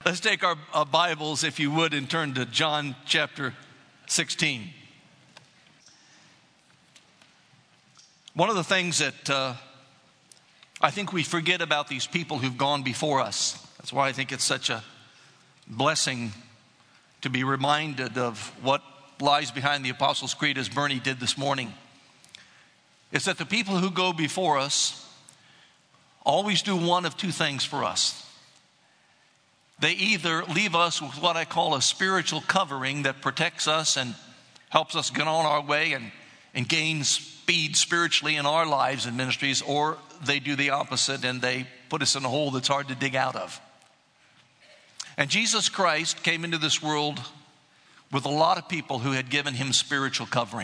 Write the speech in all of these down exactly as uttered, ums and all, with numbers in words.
Let's take our uh, Bibles, if you would, and turn to John chapter sixteen. One of the things that uh, I think we forget about these people who've gone before us, that's why I think it's such a blessing to be reminded of what lies behind the Apostles' Creed, as Bernie did this morning, is that the people who go before us always do one of two things for us. They either leave us with what I call a spiritual covering that protects us and helps us get on our way and, and gain speed spiritually in our lives and ministries, or they do the opposite and they put us in a hole that's hard to dig out of. And Jesus Christ came into this world with a lot of people who had given him spiritual covering.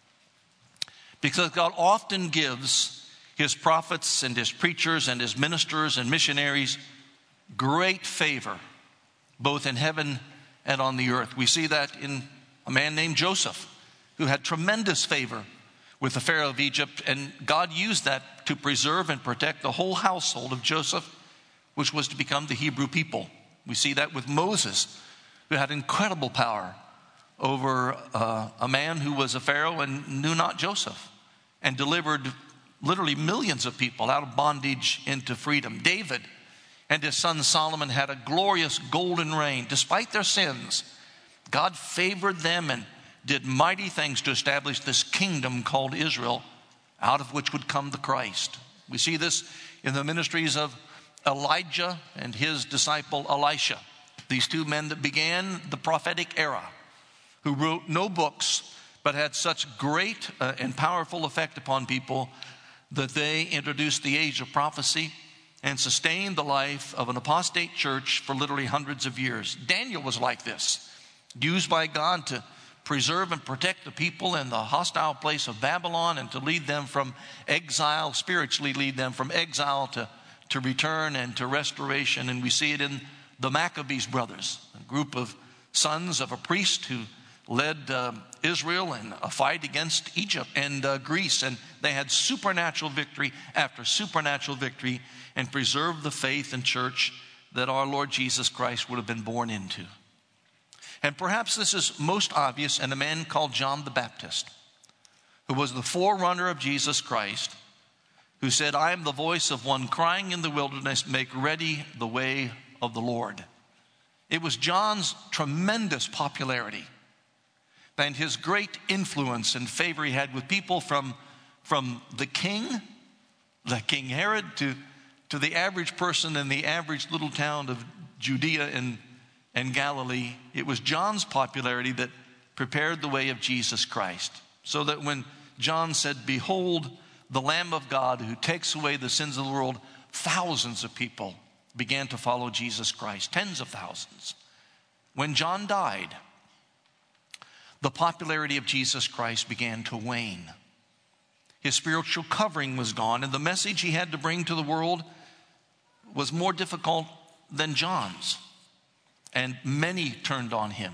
Because God often gives his prophets and his preachers and his ministers and missionaries great favor, both in heaven and on the earth. We see that in a man named Joseph, who had tremendous favor with the Pharaoh of Egypt, and God used that to preserve and protect the whole household of Joseph, which was to become the Hebrew people. We see that with Moses, who had incredible power over uh, a man who was a Pharaoh and knew not Joseph, and delivered literally millions of people out of bondage into freedom. David and his son Solomon had a glorious golden reign. Despite their sins, God favored them and did mighty things to establish this kingdom called Israel, out of which would come the Christ. We see this in the ministries of Elijah and his disciple Elisha, these two men that began the prophetic era, who wrote no books but had such great uh, and powerful effect upon people that they introduced the age of prophecy and sustained the life of an apostate church for literally hundreds of years. Daniel was like this, used by God to preserve and protect the people in the hostile place of Babylon and to lead them from exile, spiritually lead them from exile to, to return and to restoration. And we see it in the Maccabees brothers, a group of sons of a priest who led uh, Israel in a fight against Egypt and uh, Greece. And they had supernatural victory after supernatural victory and preserved the faith and church that our Lord Jesus Christ would have been born into. And perhaps this is most obvious in a man called John the Baptist, who was the forerunner of Jesus Christ, who said, "I am the voice of one crying in the wilderness, make ready the way of the Lord." It was John's tremendous popularity and his great influence and favor he had with people from, from the king, the King Herod, to, to the average person in the average little town of Judea and, and Galilee. It was John's popularity that prepared the way of Jesus Christ. So that when John said, "Behold, the Lamb of God who takes away the sins of the world," thousands of people began to follow Jesus Christ, tens of thousands. When John died, the popularity of Jesus Christ began to wane. His spiritual covering was gone, and the message he had to bring to the world was more difficult than John's, and many turned on him.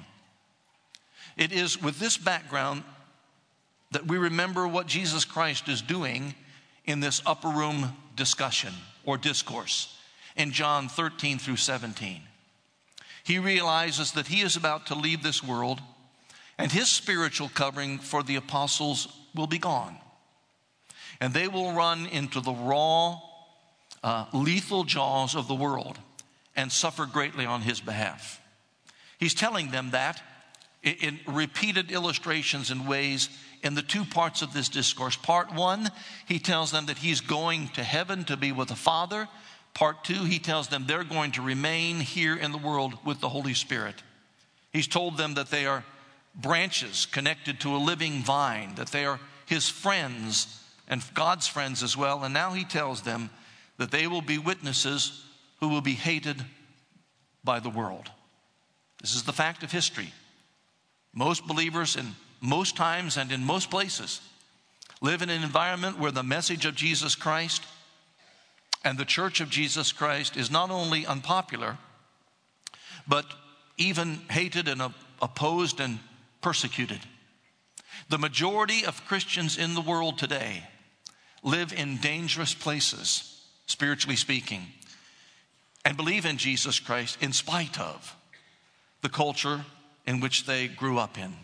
It is with this background that we remember what Jesus Christ is doing in this upper room discussion or discourse in John thirteen through seventeen. He realizes that he is about to leave this world, and his spiritual covering for the apostles will be gone. And they will run into the raw, uh, lethal jaws of the world and suffer greatly on his behalf. He's telling them that in, in repeated illustrations and ways in the two parts of this discourse. Part one, he tells them that he's going to heaven to be with the Father. Part two, he tells them they're going to remain here in the world with the Holy Spirit. He's told them that they are branches connected to a living vine, that they are his friends and God's friends as well. And now he tells them that they will be witnesses who will be hated by the world. This is the fact of history. Most believers in most times and in most places live in an environment where the message of Jesus Christ and the church of Jesus Christ is not only unpopular, but even hated and opposed and persecuted. The majority of Christians in the world today live in dangerous places, spiritually speaking. and believe in Jesus Christ in spite of the culture in which they grew up in.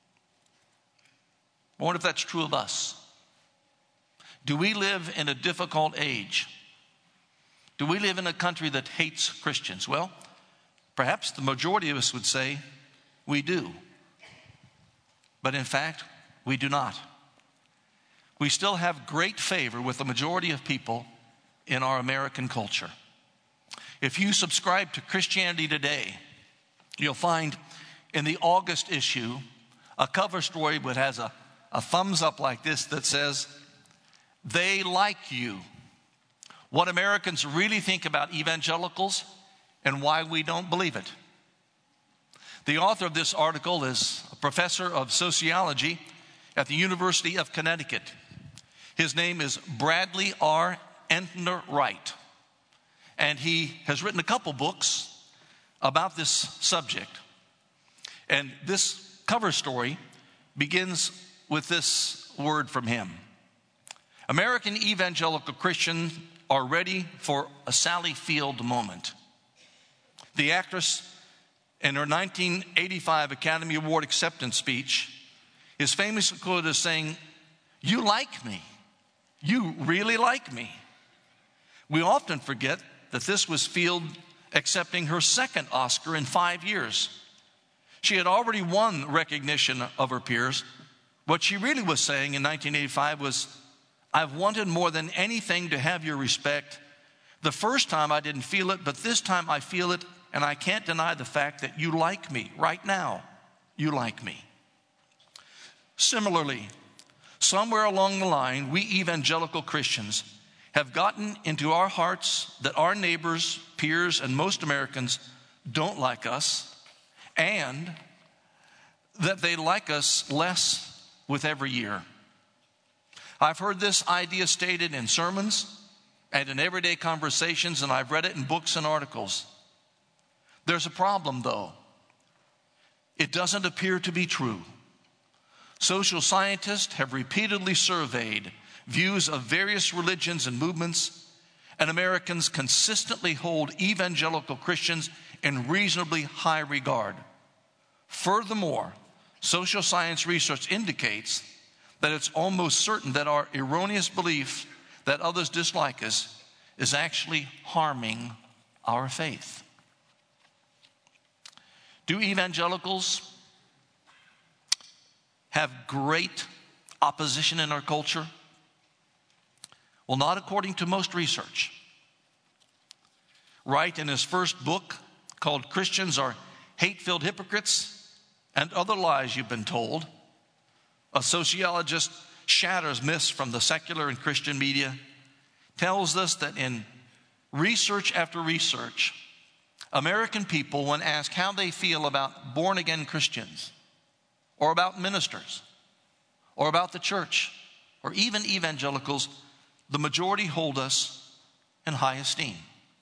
I wonder if that's true of us. Do we live in a difficult age? Do we live in a country that hates Christians? Well, perhaps the majority of us would say we do. But in fact, we do not. We still have great favor with the majority of people in our American culture. If you subscribe to Christianity Today, you'll find in the August issue a cover story that has a, a thumbs up like this that says, "They like you." What Americans really think about evangelicals and why we don't believe it. The author of this article is a professor of sociology at the University of Connecticut. His name is Bradley R. Entner Wright, and he has written a couple books about this subject. And this cover story begins with this word from him. American evangelical Christians are ready for a Sally Field moment. The actress, in her nineteen eighty-five Academy Award acceptance speech, is famously quoted as saying, "You like me. You really like me." We often forget that this was Field accepting her second Oscar in five years. She had already won recognition of her peers. What she really was saying in nineteen eighty-five was, "I've wanted more than anything to have your respect. The first time I didn't feel it, but this time I feel it, and I can't deny the fact that you like me. Right now, you like me." Similarly, somewhere along the line, we evangelical Christians have gotten into our hearts that our neighbors, peers, and most Americans don't like us, and that they like us less with every year. I've heard this idea stated in sermons and in everyday conversations, and I've read it in books and articles. There's a problem, though. It doesn't appear to be true. Social scientists have repeatedly surveyed views of various religions and movements, and Americans consistently hold evangelical Christians in reasonably high regard. Furthermore, social science research indicates that it's almost certain that our erroneous belief that others dislike us is actually harming our faith. Do evangelicals have great opposition in our culture? Well, not according to most research. Wright, in his first book called "Christians Are Hate-Filled Hypocrites and Other Lies You've Been Told," a sociologist shatters myths from the secular and Christian media, tells us that in research after research, American people, when asked how they feel about born-again Christians, or about ministers, or about the church, or even evangelicals, the majority hold us in high esteem.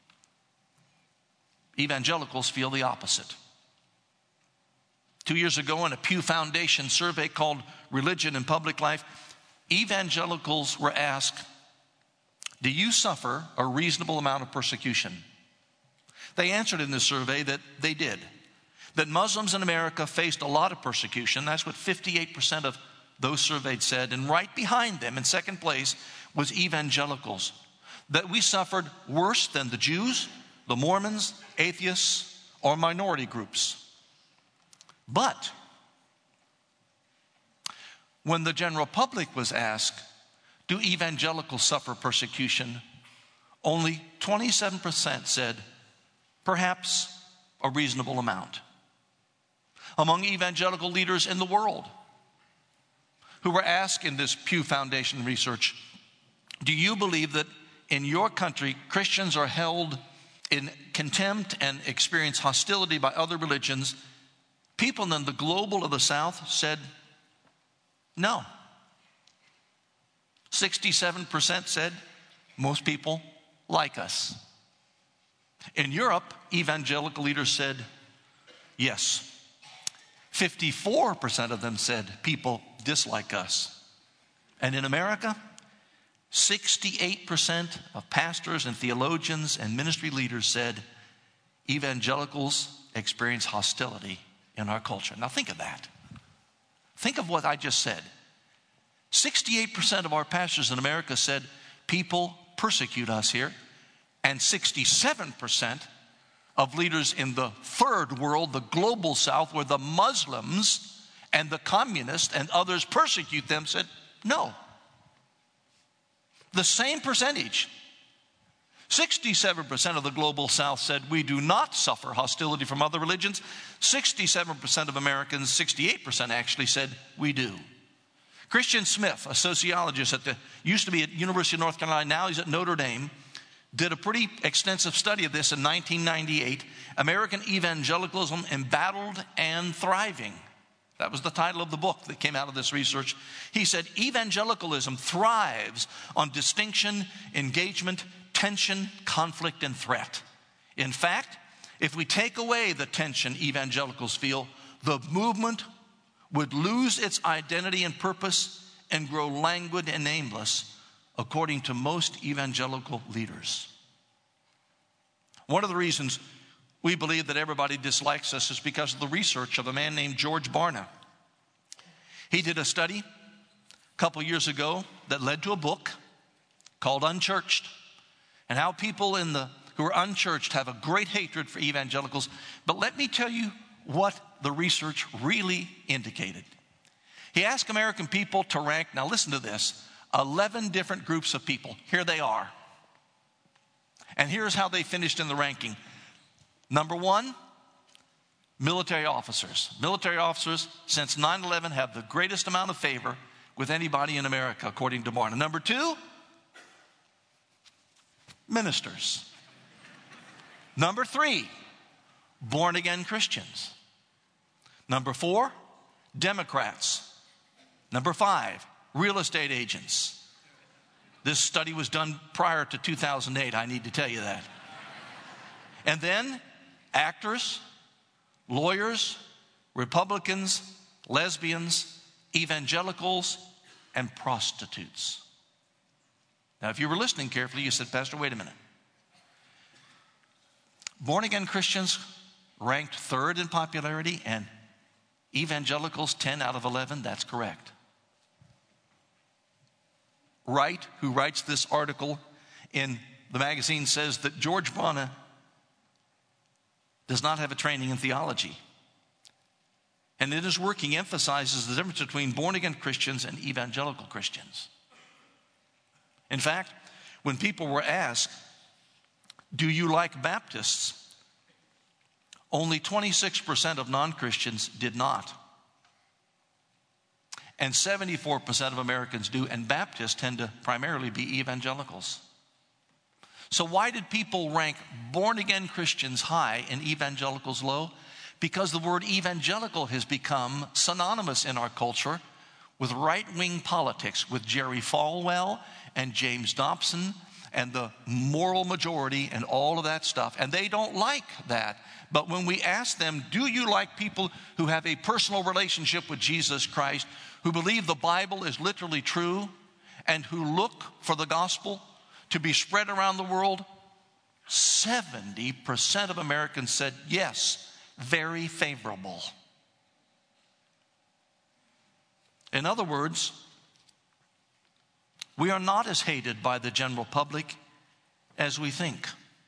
Evangelicals feel the opposite. Two years ago, in a Pew Foundation survey called "Religion in Public Life," evangelicals were asked, "Do you suffer a reasonable amount of persecution?" They answered in this survey that they did. That Muslims in America faced a lot of persecution. That's what fifty-eight percent of those surveyed said. And right behind them, in second place, was evangelicals. That we suffered worse than the Jews, the Mormons, atheists, or minority groups. But when the general public was asked, do evangelicals suffer persecution, only twenty-seven percent said, perhaps a reasonable amount. Among evangelical leaders in the world who were asked in this Pew Foundation research, do you believe that in your country Christians are held in contempt and experience hostility by other religions? People in the global of the South said no. sixty-seven percent said most people like us. In Europe, evangelical leaders said yes. fifty-four percent of them said people dislike us. And in America, sixty-eight percent of pastors and theologians and ministry leaders said evangelicals experience hostility in our culture. Now think of that. Think of what I just said. sixty-eight percent of our pastors in America said people persecute us here. And sixty-seven percent of leaders in the third world, the global south, where the Muslims and the communists and others persecute them, said no. The same percentage. sixty-seven percent of the global south said we do not suffer hostility from other religions. sixty-seven percent of Americans, sixty-eight percent actually said we do. Christian Smith, a sociologist at the, used to be at University of North Carolina, now he's at Notre Dame, did a pretty extensive study of this in nineteen ninety-eight, American Evangelicalism Embattled and Thriving. That was the title of the book that came out of this research. He said, evangelicalism thrives on distinction, engagement, tension, conflict, and threat. In fact, if we take away the tension evangelicals feel, the movement would lose its identity and purpose and grow languid and aimless, according to most evangelical leaders. One of the reasons we believe that everybody dislikes us is because of the research of a man named George Barna. He did a study a couple years ago that led to a book called Unchurched, and how people in the who are unchurched have a great hatred for evangelicals. But let me tell you what the research really indicated. He asked American people to rank, now listen to this, eleven different groups of people. Here they are. And here's how they finished in the ranking. Number one, military officers. Military officers, since nine eleven, have the greatest amount of favor with anybody in America, according to Barna. Number two, ministers. Number three, born-again Christians. Number four, Democrats. Number five, real estate agents. This study was done prior to two thousand eight, I need to tell you that. And then actors, lawyers, Republicans, lesbians, evangelicals, and prostitutes. Now, if you were listening carefully, you said, Pastor, wait a minute. Born-again Christians ranked third in popularity, and evangelicals ten out of eleven. That's correct. Wright, who writes this article in the magazine, says that George Barna does not have a training in theology. And in his work, he emphasizes the difference between born-again Christians and evangelical Christians. In fact, when people were asked, do you like Baptists? Only twenty-six percent of non-Christians did not. And seventy-four percent of Americans do, and Baptists tend to primarily be evangelicals. So why did people rank born-again Christians high and evangelicals low? Because the word evangelical has become synonymous in our culture with right-wing politics, with Jerry Falwell and James Dobson and the moral majority and all of that stuff. And they don't like that. But when we ask them, do you like people who have a personal relationship with Jesus Christ, who believe the Bible is literally true, and who look for the gospel to be spread around the world? seventy percent of Americans said yes, very favorable. In other words, we are not as hated by the general public as we think.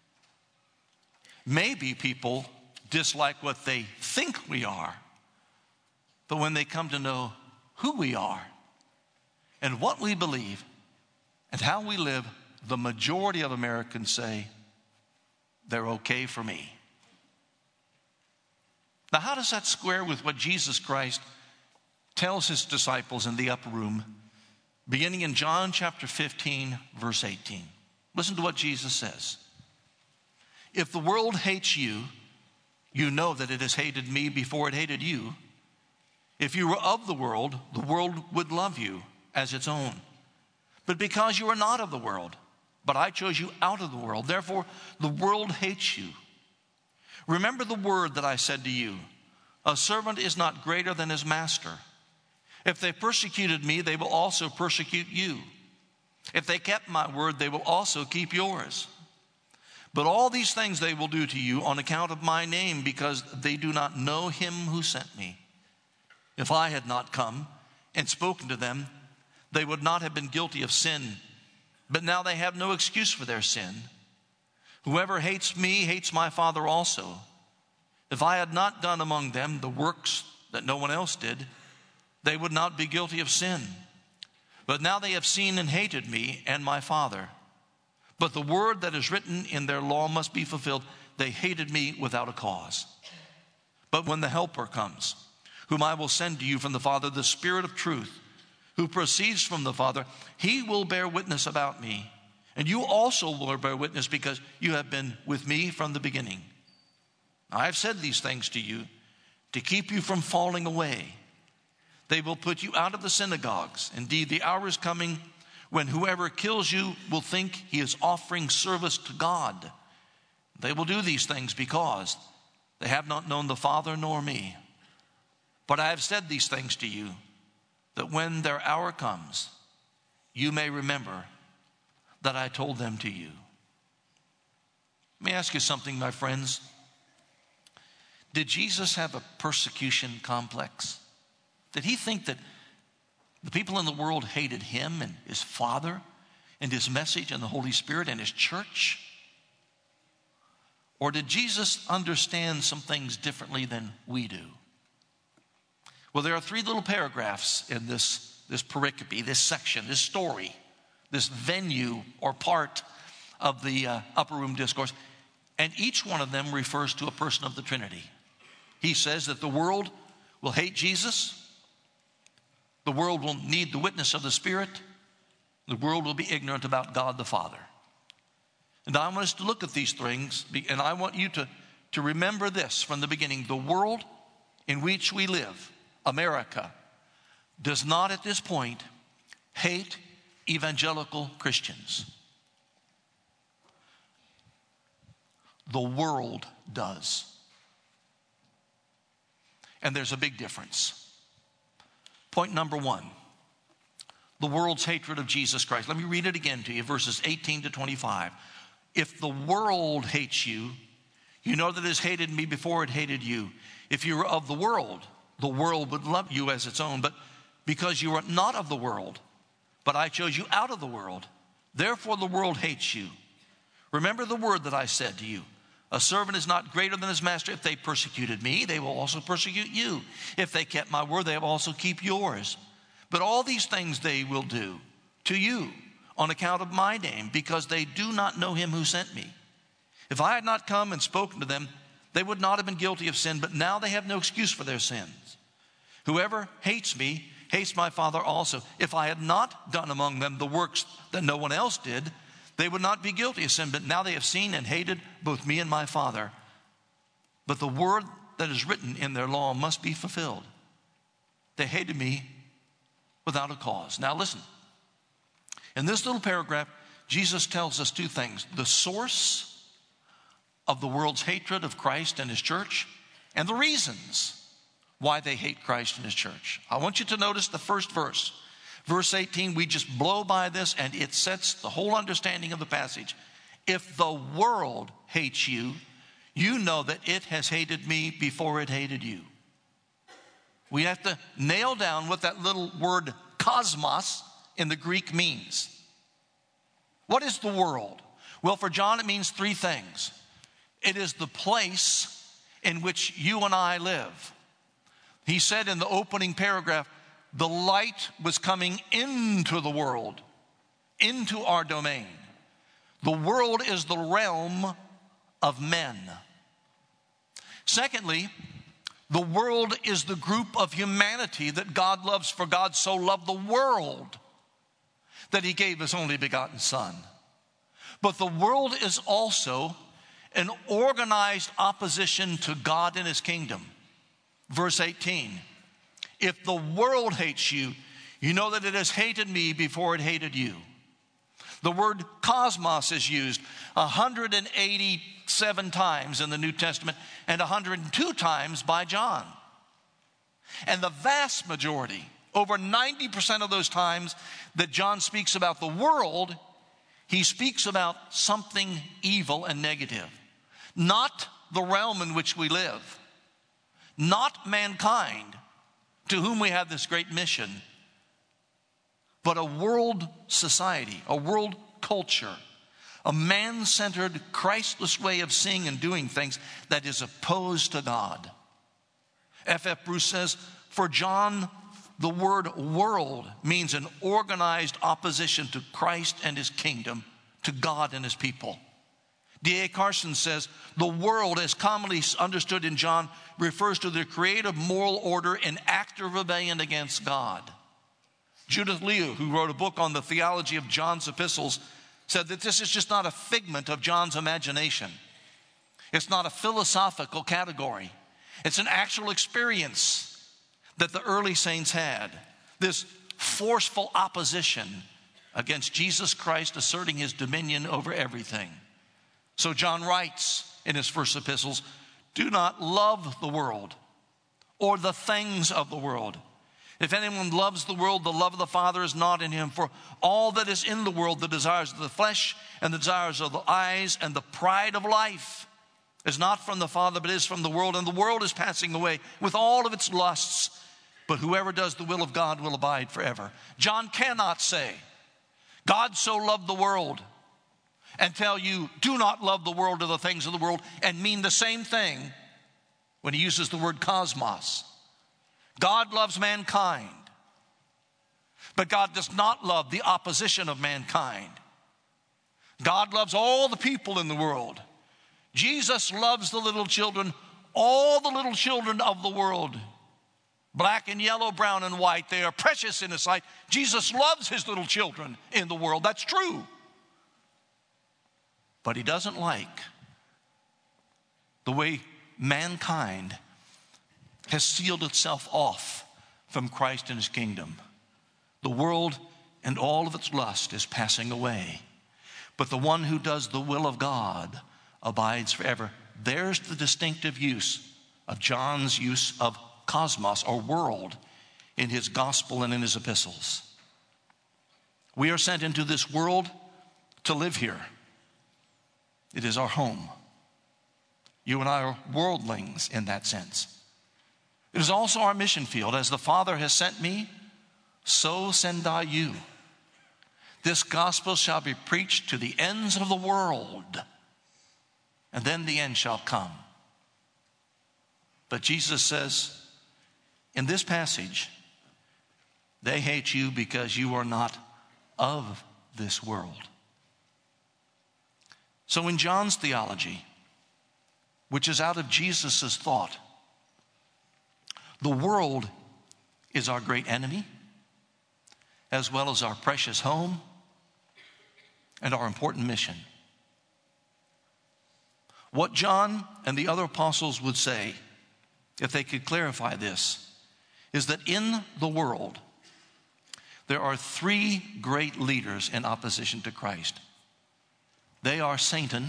Maybe people dislike what they think we are, but when they come to know who we are and what we believe and how we live, the majority of Americans say they're okay for me. Now, how does that square with what Jesus Christ tells his disciples in the upper room, beginning in John chapter fifteen, verse eighteen? Listen to what Jesus says. If the world hates you, you know that it has hated me before it hated you. If you were of the world, the world would love you as its own. But because you are not of the world, but I chose you out of the world, therefore the world hates you. Remember the word that I said to you, a servant is not greater than his master. If they persecuted me, they will also persecute you. If they kept my word, they will also keep yours. But all these things they will do to you on account of my name, because they do not know him who sent me. If I had not come and spoken to them, they would not have been guilty of sin. But now they have no excuse for their sin. Whoever hates me hates my Father also. If I had not done among them the works that no one else did, they would not be guilty of sin. But now they have seen and hated me and my Father. But the word that is written in their law must be fulfilled. They hated me without a cause. But when the Helper comes, whom I will send to you from the Father, the Spirit of truth, who proceeds from the Father, he will bear witness about me. And you also will bear witness, because you have been with me from the beginning. I have said these things to you to keep you from falling away. They will put you out of the synagogues. Indeed, the hour is coming when whoever kills you will think he is offering service to God. They will do these things because they have not known the Father nor me. But I have said these things to you, that when their hour comes, you may remember that I told them to you. Let me ask you something, my friends. Did Jesus have a persecution complex? Did he think that the people in the world hated him and his Father and his message and the Holy Spirit and his church? Or did Jesus understand some things differently than we do? Well, there are three little paragraphs in this, this pericope, this section, this story, this venue or part of the uh, upper room discourse. And each one of them refers to a person of the Trinity. He says that the world will hate Jesus. The world will need the witness of the Spirit. The world will be ignorant about God the Father. And I want us to look at these things, and I want you to, to remember this from the beginning. The world in which we live, America, does not at this point hate evangelical Christians. The world does. And there's a big difference. Point number one, the world's hatred of Jesus Christ. Let me read it again to you, verses eighteen to twenty-five. If the world hates you, you know that it has hated me before it hated you. If you were of the world, the world would love you as its own. But because you are not of the world, but I chose you out of the world, therefore the world hates you. Remember the word that I said to you. A servant is not greater than his master. If they persecuted me, they will also persecute you. If they kept my word, they will also keep yours. But all these things they will do to you on account of my name, because they do not know him who sent me. If I had not come and spoken to them, they would not have been guilty of sin, but now they have no excuse for their sins. Whoever hates me hates my Father also. If I had not done among them the works that no one else did, they would not be guilty of sin, but now they have seen and hated both me and my Father. But the word that is written in their law must be fulfilled. They hated me without a cause. Now listen. In this little paragraph, Jesus tells us two things: the source of the world's hatred of Christ and his church, and the reasons why they hate Christ and his church. I want you to notice the first verse. Verse eighteen, we just blow by this, and it sets the whole understanding of the passage. If the world hates you, you know that it has hated me before it hated you. We have to nail down what that little word cosmos in the Greek means. What is the world? Well, for John, it means three things. It is the place in which you and I live. He said in the opening paragraph, the light was coming into the world, into our domain. The world is the realm of men. Secondly, the world is the group of humanity that God loves, for God so loved the world that he gave his only begotten Son. But the world is also an organized opposition to God and his kingdom. Verse eighteen, if the world hates you, you know that it has hated me before it hated you. The word cosmos is used one hundred eighty-seven times in the New Testament and one hundred two times by John. And the vast majority, Over ninety percent of those times that John speaks about the world, he speaks about something evil and negative. Not the realm in which we live. Not mankind, to whom we have this great mission, but a world society, a world culture, a man-centered, Christless way of seeing and doing things that is opposed to God. F F Bruce says, for John, the word world means an organized opposition to Christ and his kingdom, to God and his people. D A Carson says, the world, as commonly understood in John, refers to the creative moral order in active rebellion against God. Judith Liu, who wrote a book on the theology of John's epistles, said that this is just not a figment of John's imagination. It's not a philosophical category. It's an actual experience that the early saints had. This forceful opposition against Jesus Christ asserting his dominion over everything. So John writes in his first epistles, do not love the world or the things of the world. If anyone loves the world, the love of the Father is not in him. For all that is in the world, the desires of the flesh and the desires of the eyes and the pride of life, is not from the Father, but is from the world. And the world is passing away with all of its lusts. But whoever does the will of God will abide forever. John cannot say, God so loved the world, and tell you, do not love the world or the things of the world, and mean the same thing when he uses the word cosmos. God loves mankind, but God does not love the opposition of mankind. God loves all the people in the world. Jesus loves the little children, all the little children of the world. Black and yellow, brown and white, they are precious in his sight. Jesus loves his little children in the world. That's true. But he doesn't like the way mankind has sealed itself off from Christ and his kingdom. The world and all of its lust is passing away, but the one who does the will of God abides forever. There's the distinctive use of John's use of cosmos or world in his gospel and in his epistles. We are sent into this world to live here. It is our home. You and I are worldlings in that sense. It is also our mission field. As the Father has sent me, so send I you. This gospel shall be preached to the ends of the world, and then the end shall come. But Jesus says in this passage, they hate you because you are not of this world. So in John's theology, which is out of Jesus' thought, the world is our great enemy, as well as our precious home and our important mission. What John and the other apostles would say, if they could clarify this, is that in the world, there are three great leaders in opposition to Christ. They are Satan,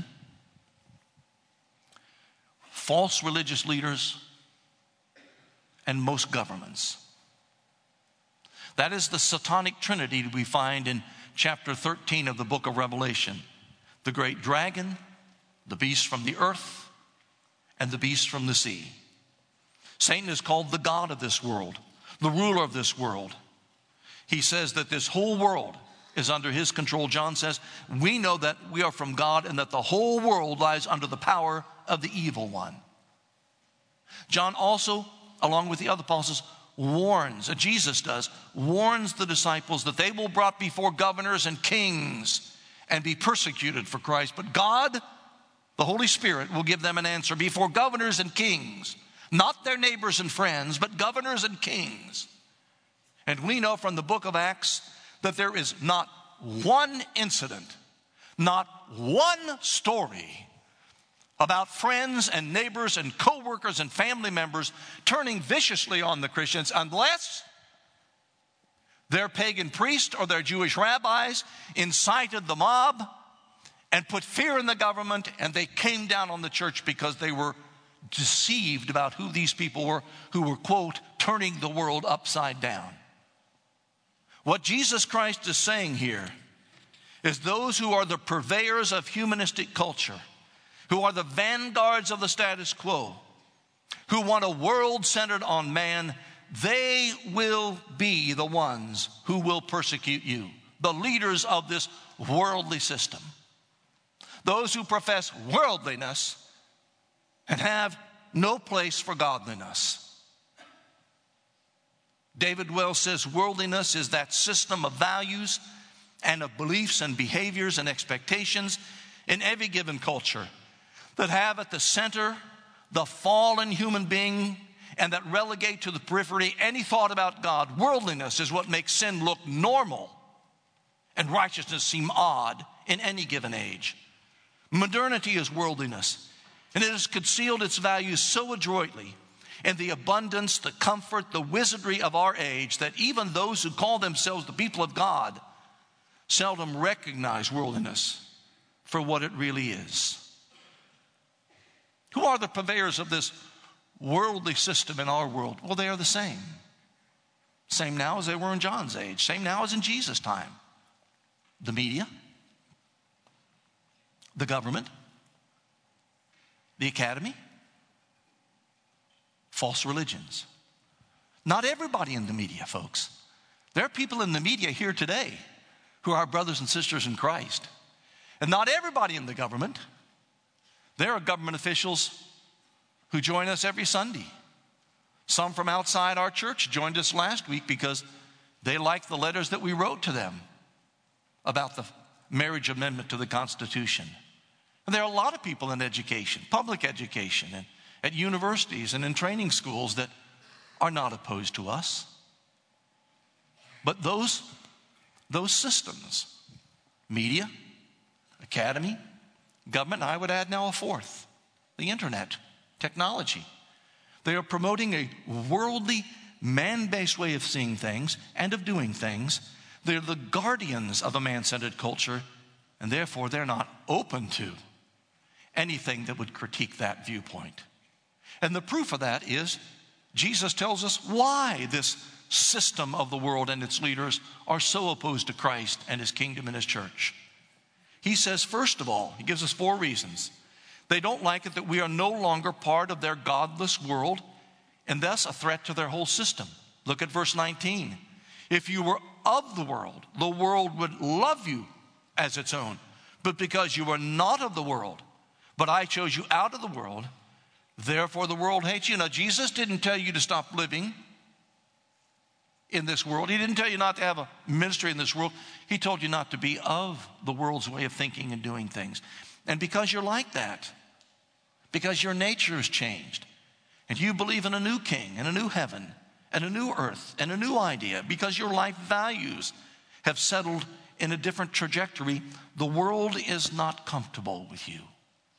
false religious leaders, and most governments. That is the satanic trinity that we find in chapter thirteen of the book of Revelation. The great dragon, the beast from the earth, and the beast from the sea. Satan is called the god of this world, the ruler of this world. He says that this whole world is under his control. John says, we know that we are from God and that the whole world lies under the power of the evil one. John also, along with the other apostles, warns, Jesus does, warns the disciples that they will be brought before governors and kings and be persecuted for Christ. But God, the Holy Spirit, will give them an answer before governors and kings, not their neighbors and friends, but governors and kings. And we know from the book of Acts that there is not one incident, not one story about friends and neighbors and co-workers and family members turning viciously on the Christians unless their pagan priest or their Jewish rabbis incited the mob and put fear in the government, and they came down on the church because they were deceived about who these people were who were, quote, turning the world upside down. What Jesus Christ is saying here is those who are the purveyors of humanistic culture, who are the vanguards of the status quo, who want a world centered on man, they will be the ones who will persecute you, the leaders of this worldly system. Those who profess worldliness and have no place for godliness. David Wells says worldliness is that system of values and of beliefs and behaviors and expectations in every given culture that have at the center the fallen human being and that relegate to the periphery any thought about God. Worldliness is what makes sin look normal and righteousness seem odd in any given age. Modernity is worldliness, and it has concealed its values so adroitly in the abundance, the comfort, the wizardry of our age that even those who call themselves the people of God seldom recognize worldliness for what it really is. Who are the purveyors of this worldly system in our world? Well, they are the same. Same now as they were in John's age. Same now as in Jesus' time. The media, the government, the academy, false religions. Not everybody in the media, folks. There are people in the media here today who are brothers and sisters in Christ. And not everybody in the government. There are government officials who join us every Sunday. Some from outside our church joined us last week because they liked the letters that we wrote to them about the marriage amendment to the Constitution. And there are a lot of people in education, public education, and at universities and in training schools that are not opposed to us. But those, those systems, media, academy, government, and I would add now a fourth, the internet, technology. They are promoting a worldly, man-based way of seeing things and of doing things. They're the guardians of a man-centered culture, and therefore they're not open to anything that would critique that viewpoint. And the proof of that is Jesus tells us why this system of the world and its leaders are so opposed to Christ and his kingdom and his church. He says, first of all, he gives us four reasons. They don't like it that we are no longer part of their godless world and thus a threat to their whole system. Look at verse nineteen. If you were of the world, the world would love you as its own. But because you are not of the world, but I chose you out of the world, therefore the world hates you. Now, Jesus didn't tell you to stop living in this world. He didn't tell you not to have a ministry in this world. He told you not to be of the world's way of thinking and doing things. And because you're like that, because your nature has changed, and you believe in a new king and a new heaven and a new earth and a new idea, because your life values have settled in a different trajectory, the world is not comfortable with you.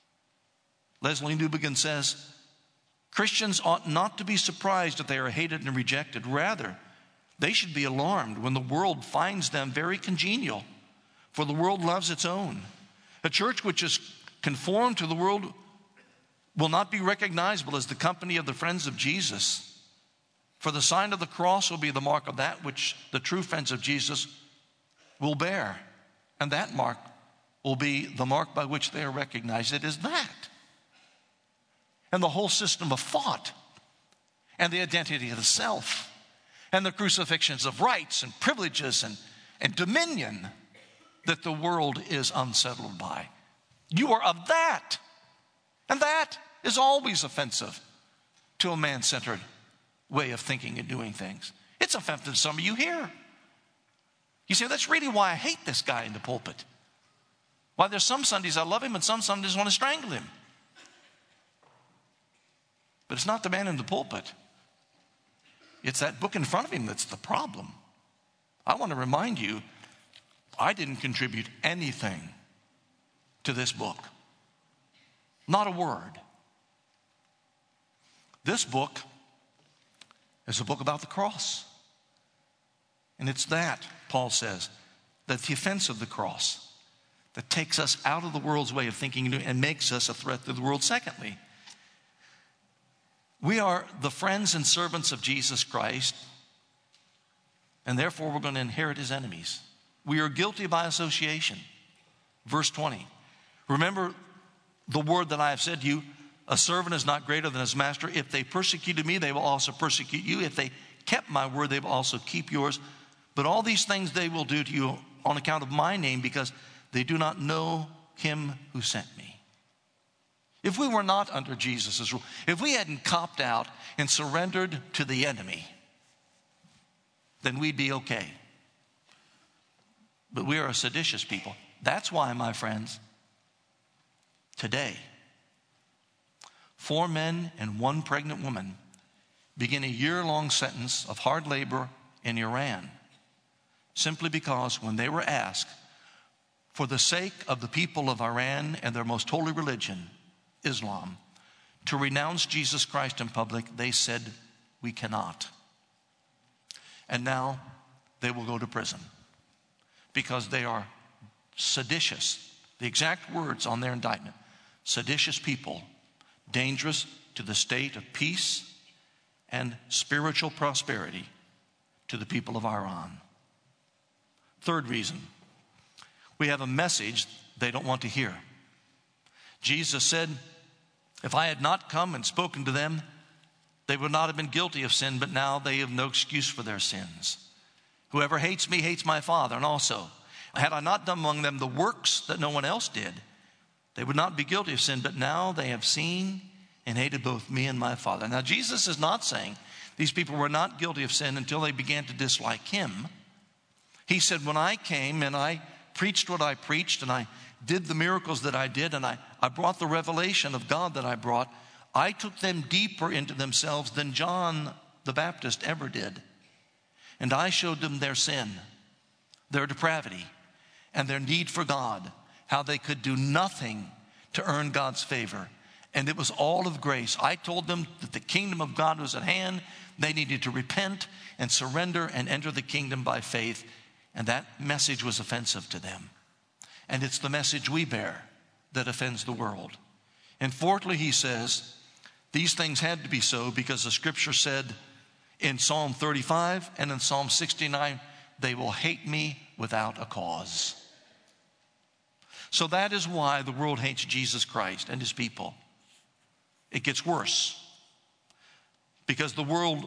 Leslie Newbegin says, Christians ought not to be surprised if they are hated and rejected. Rather, they should be alarmed when the world finds them very congenial, for the world loves its own. A church which is conformed to the world will not be recognizable as the company of the friends of Jesus. For the sign of the cross will be the mark of that which the true friends of Jesus will bear. And that mark will be the mark by which they are recognized. It is that. And the whole system of thought and the identity of the self and the crucifixions of rights and privileges and, and dominion that the world is unsettled by. You are of that. And that is always offensive to a man-centered way of thinking and doing things. It's offensive to some of you here. You say, that's really why I hate this guy in the pulpit. Why there's some Sundays I love him and some Sundays I want to strangle him. But it's not the man in the pulpit. It's that book in front of him that's the problem. I want to remind you, I didn't contribute anything to this book. Not a word. This book is a book about the cross. And it's that, Paul says, that the offense of the cross that takes us out of the world's way of thinking and makes us a threat to the world. Secondly, we are the friends and servants of Jesus Christ. and therefore we're going to inherit his enemies. We are guilty by association. Verse twenty. Remember the word that I have said to you, a servant is not greater than his master. If they persecuted me, they will also persecute you. If they kept my word, they will also keep yours. But all these things they will do to you on account of my name, because they do not know him who sent me. If we were not under Jesus' rule, if we hadn't copped out and surrendered to the enemy, then we'd be okay. But we are a seditious people. That's why, my friends, today, four men and one pregnant woman begin a year-long sentence of hard labor in Iran, simply because when they were asked, for the sake of the people of Iran and their most holy religion, Islam, to renounce Jesus Christ in public, they said, we cannot. And now they will go to prison because they are seditious. The exact words on their indictment: seditious people, dangerous to the state of peace and spiritual prosperity to the people of Iran. Third reason, we have a message they don't want to hear. Jesus said, if I had not come and spoken to them, they would not have been guilty of sin, but now they have no excuse for their sins. Whoever hates me hates my Father. And also, had I not done among them the works that no one else did, they would not be guilty of sin, but now they have seen and hated both me and my Father. Now, Jesus is not saying these people were not guilty of sin until they began to dislike him. He said, when I came and I preached what I preached and I did the miracles that I did and I, I brought the revelation of God that I brought, I took them deeper into themselves than John the Baptist ever did. And I showed them their sin, their depravity, and their need for God, how they could do nothing to earn God's favor. And it was all of grace. I told them that the kingdom of God was at hand. They needed to repent and surrender and enter the kingdom by faith. And that message was offensive to them. And it's the message we bear that offends the world. And fourthly, he says, these things had to be so because the scripture said in Psalm thirty-five and in Psalm sixty-nine, they will hate me without a cause. So that is why the world hates Jesus Christ and his people. It gets worse because the world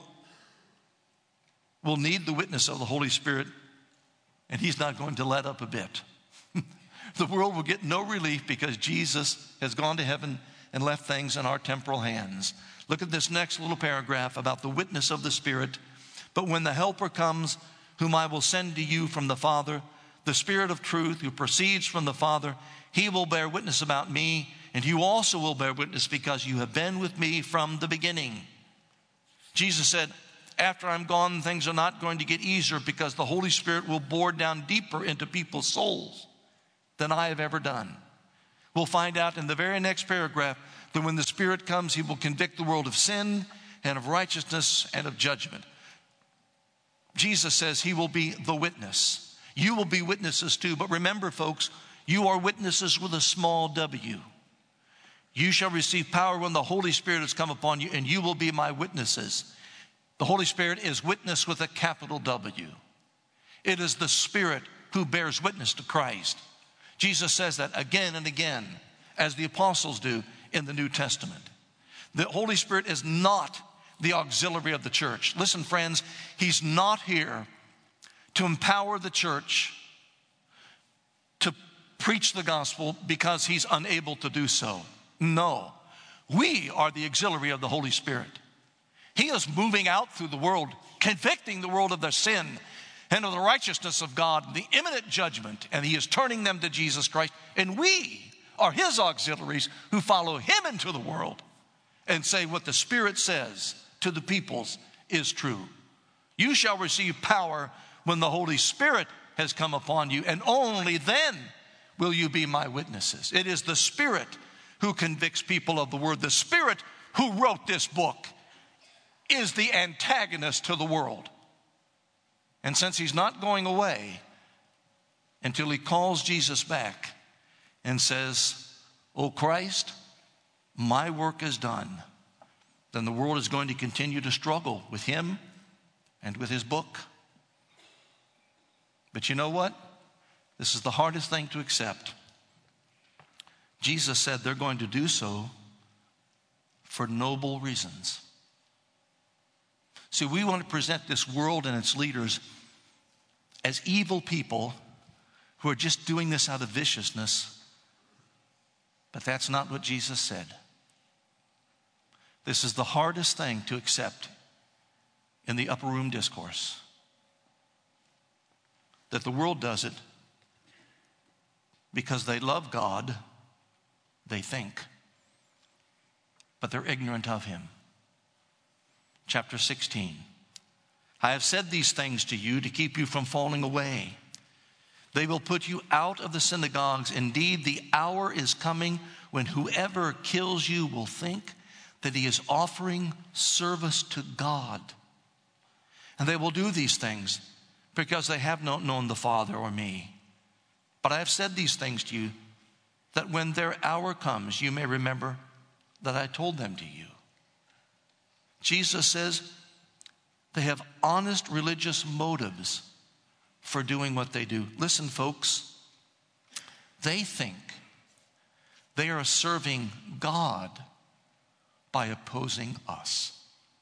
will need the witness of the Holy Spirit, and he's not going to let up a bit. The world will get no relief because Jesus has gone to heaven and left things in our temporal hands. Look at this next little paragraph about the witness of the Spirit. But when the Helper comes, whom I will send to you from the Father, the Spirit of truth who proceeds from the Father, he will bear witness about me, and you also will bear witness because you have been with me from the beginning. Jesus said, after I'm gone, things are not going to get easier because the Holy Spirit will bore down deeper into people's souls than I have ever done. We'll find out in the very next paragraph that when the Spirit comes, he will convict the world of sin and of righteousness and of judgment. Jesus says he will be the witness. You will be witnesses too. But remember, folks, you are witnesses with a small w. You shall receive power when the Holy Spirit has come upon you, and you will be my witnesses. The Holy Spirit is witness with a capital W. It is the Spirit who bears witness to Christ. Jesus says that again and again, as the apostles do in the New Testament. The Holy Spirit is not the auxiliary of the church. Listen, friends, he's not here to empower the church to preach the gospel because he's unable to do so. No, we are the auxiliary of the Holy Spirit. He is moving out through the world, convicting the world of their sin and of the righteousness of God, and the imminent judgment, and he is turning them to Jesus Christ. And we are his auxiliaries who follow him into the world and say what the Spirit says to the peoples is true. You shall receive power when the Holy Spirit has come upon you, and only then will you be my witnesses. It is the Spirit who convicts people of the word. The Spirit who wrote this book is the antagonist to the world. And since he's not going away until he calls Jesus back and says, "O Christ, my work is done," then the world is going to continue to struggle with him and with his book. But you know what? This is the hardest thing to accept. Jesus said they're going to do so for noble reasons. See, we want to present this world and its leaders as evil people who are just doing this out of viciousness. But that's not what Jesus said. This is the hardest thing to accept in the upper room discourse. That the world does it because they love God, they think, but they're ignorant of him. Chapter sixteen. I have said these things to you to keep you from falling away. They will put you out of the synagogues. Indeed, the hour is coming when whoever kills you will think that he is offering service to God. And they will do these things because they have not known the Father or me. But I have said these things to you that when their hour comes, you may remember that I told them to you. Jesus says they have honest religious motives for doing what they do. Listen, folks, they think they are serving God by opposing us.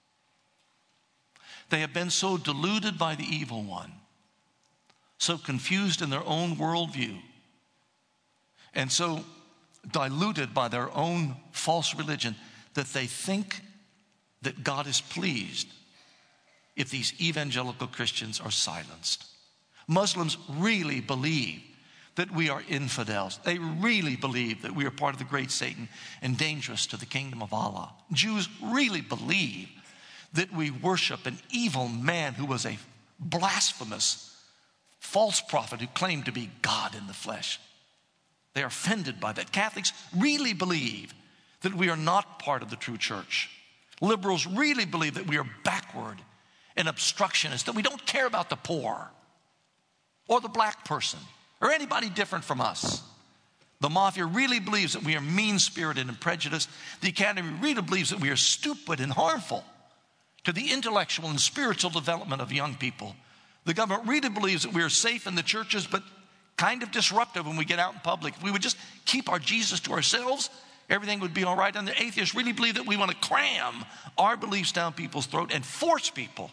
They have been so deluded by the evil one, so confused in their own worldview, and so diluted by their own false religion that they think that God is pleased if these evangelical Christians are silenced. Muslims really believe that we are infidels. They really believe that we are part of the great Satan and dangerous to the kingdom of Allah. Jews really believe that we worship an evil man who was a blasphemous false prophet who claimed to be God in the flesh. They are offended by that. Catholics really believe that we are not part of the true church. Liberals really believe that we are backward and obstructionist, that we don't care about the poor or the black person or anybody different from us. The mafia really believes that we are mean-spirited and prejudiced. The academy really believes that we are stupid and harmful to the intellectual and spiritual development of young people. The government really believes that we are safe in the churches, but kind of disruptive when we get out in public. If we would just keep our Jesus to ourselves, everything would be all right. And the atheists really believe that we want to cram our beliefs down people's throat and force people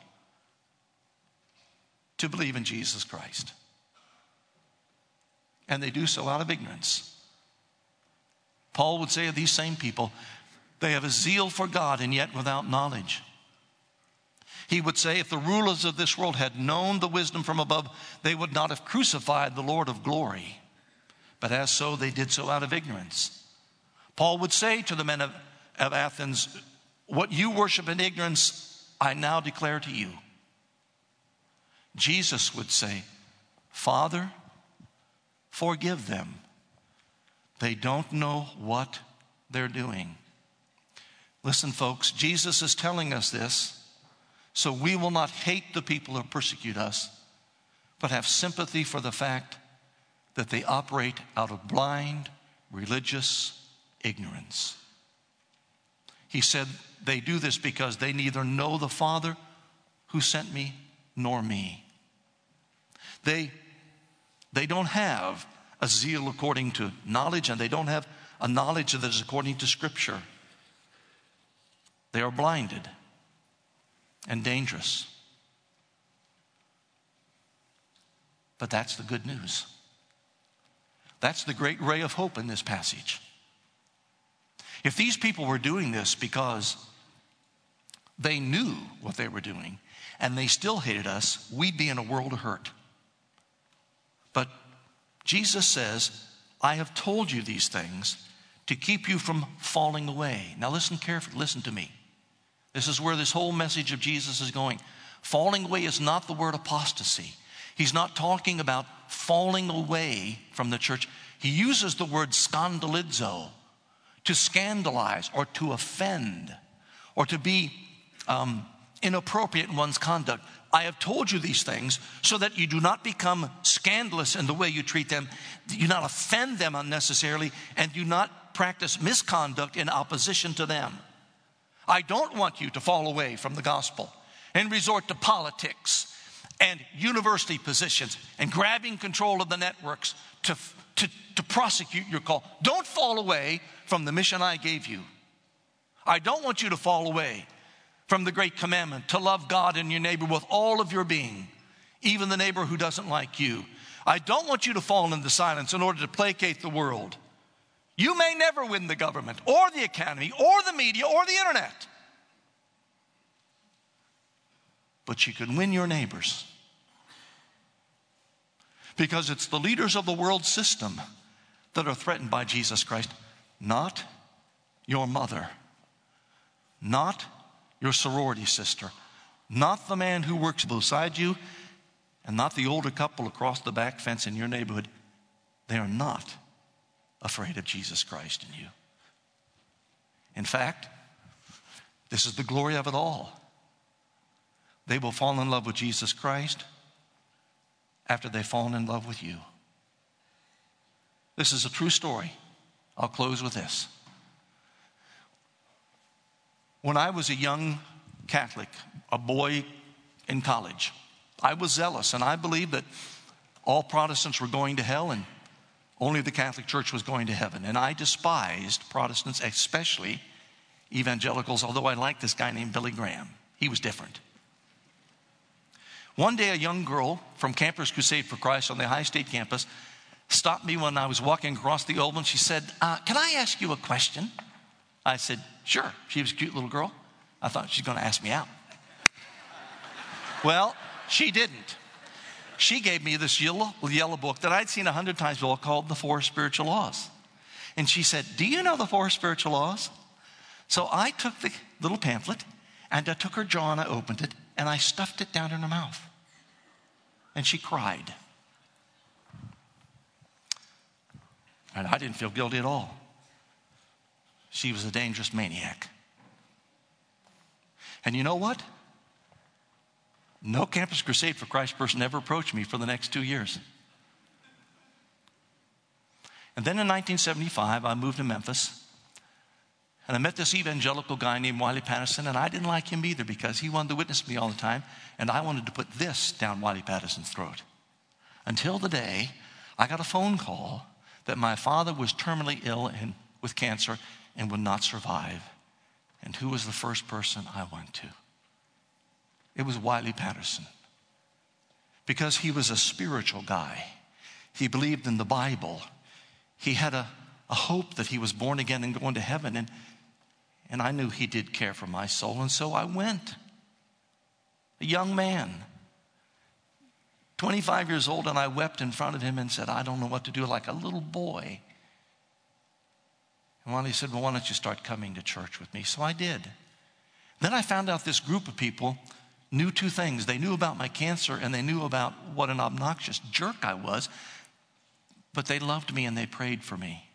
to believe in Jesus Christ. And they do so out of ignorance. Paul would say of these same people, they have a zeal for God and yet without knowledge. He would say if the rulers of this world had known the wisdom from above, they would not have crucified the Lord of glory. But as so, they did so out of ignorance. Paul would say to the men of, of Athens, what you worship in ignorance, I now declare to you. Jesus would say, Father, forgive them. They don't know what they're doing. Listen, folks, Jesus is telling us this so we will not hate the people who persecute us, but have sympathy for the fact that they operate out of blind religious ignorance. He said they do this because they neither know the Father who sent me nor me. They, they don't have a zeal according to knowledge, and they don't have a knowledge that is according to Scripture. They are blinded and dangerous. But that's the good news. That's the great ray of hope in this passage. If these people were doing this because they knew what they were doing and they still hated us, we'd be in a world of hurt. But Jesus says, I have told you these things to keep you from falling away. Now listen carefully, listen to me. This is where this whole message of Jesus is going. Falling away is not the word apostasy. He's not talking about falling away from the church. He uses the word scandalizo, to scandalize or to offend or to be um, inappropriate in one's conduct. I have told you these things so that you do not become scandalous in the way you treat them, you do not offend them unnecessarily, and do not practice misconduct in opposition to them. I don't want you to fall away from the gospel and resort to politics and university positions and grabbing control of the networks to, to, to prosecute your call. Don't fall away from the mission I gave you. I don't want you to fall away from the great commandment to love God and your neighbor with all of your being, even the neighbor who doesn't like you. I don't want you to fall into silence in order to placate the world. You may never win the government or the academy or the media or the internet, but you can win your neighbors, because it's the leaders of the world system that are threatened by Jesus Christ, not your mother, not your sorority sister, not the man who works beside you, and not the older couple across the back fence in your neighborhood. They are not afraid of Jesus Christ in you. In fact, this is the glory of it all. They will fall in love with Jesus Christ after they've fallen in love with you. This is a true story. I'll close with this. When I was a young Catholic, a boy in college, I was zealous, and I believed that all Protestants were going to hell and only the Catholic Church was going to heaven. And I despised Protestants, especially evangelicals, although I liked this guy named Billy Graham. He was different. One day, a young girl from Campers Crusade for Christ on the High State campus stopped me when I was walking across the oval, and she said, uh, can I ask you a question? I said, sure. She was a cute little girl. I thought she's going to ask me out. Well, she didn't. She gave me this yellow, yellow book that I'd seen a hundred times before called The Four Spiritual Laws. And she said, do you know the four spiritual laws? So I took the little pamphlet, and I took her jaw and I opened it, and I stuffed it down in her mouth. And she cried. And I didn't feel guilty at all. She was a dangerous maniac. And you know what? No Campus Crusade for Christ person ever approached me for the next two years. And then in nineteen seventy-five, I moved to Memphis. And I met this evangelical guy named Wiley Patterson, and I didn't like him either because he wanted to witness to me all the time, and I wanted to put this down Wiley Patterson's throat. Until the day I got a phone call that my father was terminally ill and with cancer and would not survive. And who was the first person I went to? It was Wiley Patterson. Because he was a spiritual guy. He believed in the Bible. He had a, a hope that he was born again and going to heaven. And, and I knew he did care for my soul. And so I went. A young man. twenty-five years old, and I wept in front of him and said, I don't know what to do, like a little boy. And Wiley said, well, why don't you start coming to church with me? So I did. Then I found out this group of people knew two things. They knew about my cancer, and they knew about what an obnoxious jerk I was, but they loved me and they prayed for me.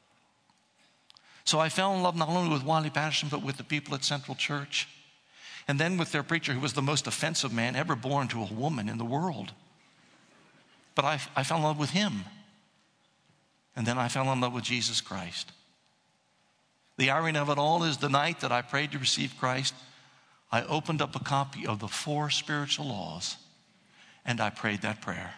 So I fell in love not only with Wiley Patterson, but with the people at Central Church, and then with their preacher, who was the most offensive man ever born to a woman in the world. But I, I fell in love with him, and then I fell in love with Jesus Christ. The irony of it all is the night that I prayed to receive Christ, I opened up a copy of the Four Spiritual Laws, and I prayed that prayer.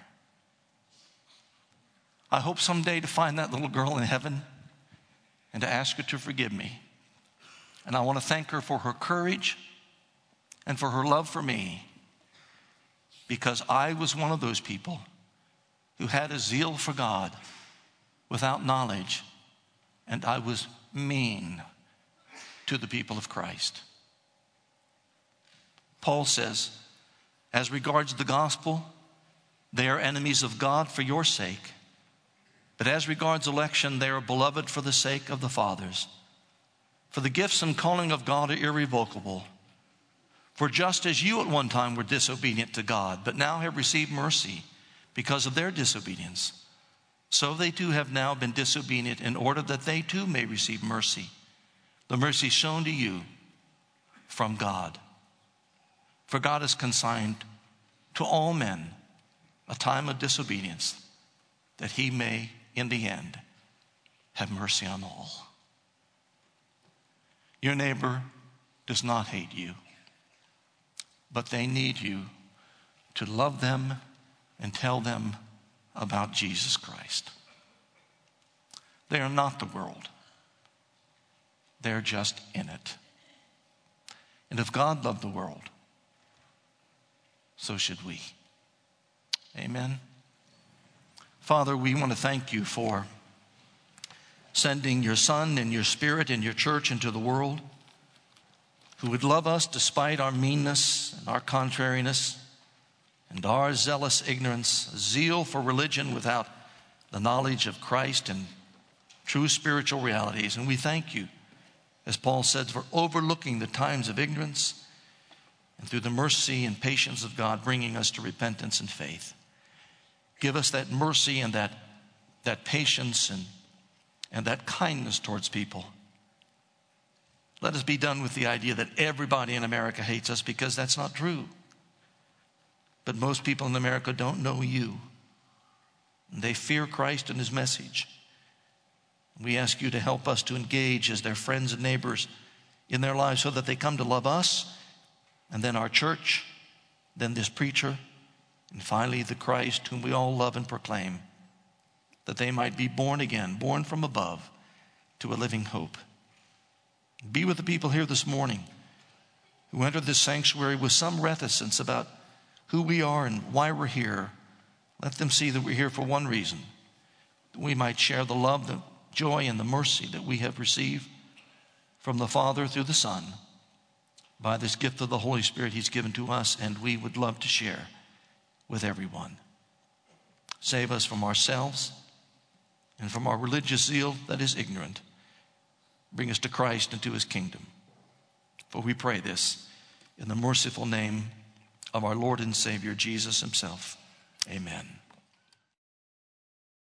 I hope someday to find that little girl in heaven and to ask her to forgive me. And I want to thank her for her courage and for her love for me, because I was one of those people who had a zeal for God without knowledge, and I was mean to the people of Christ. Paul says, as regards the gospel, they are enemies of God for your sake. But as regards election, they are beloved for the sake of the fathers. For the gifts and calling of God are irrevocable. For just as you at one time were disobedient to God, but now have received mercy because of their disobedience, so they too have now been disobedient in order that they too may receive mercy, the mercy shown to you from God. For God has consigned to all men a time of disobedience, that he may, in the end, have mercy on all. Your neighbor does not hate you, but they need you to love them and tell them about Jesus Christ. They are not the world. They're just in it. And if God loved the world, so should we. Amen. Father, we want to thank you for sending your Son and your Spirit and your church into the world, who would love us despite our meanness and our contrariness and our zealous ignorance, zeal for religion without the knowledge of Christ and true spiritual realities. And we thank you, as Paul said, for overlooking the times of ignorance and through the mercy and patience of God bringing us to repentance and faith. Give us that mercy and that, that patience and, and that kindness towards people. Let us be done with the idea that everybody in America hates us, because that's not true. But most people in America don't know you. They fear Christ and his message. We ask you to help us to engage as their friends and neighbors in their lives, so that they come to love us, and then our church, then this preacher, and finally the Christ whom we all love and proclaim, that they might be born again, born from above to a living hope. Be with the people here this morning who enter this sanctuary with some reticence about who we are and why we're here. Let them see that we're here for one reason, that we might share the love, the joy, and the mercy that we have received from the Father through the Son by this gift of the Holy Spirit he's given to us, and we would love to share with everyone. Save us from ourselves and from our religious zeal that is ignorant. Bring us to Christ and to his kingdom. For we pray this in the merciful name of our Lord and Savior, Jesus himself. Amen.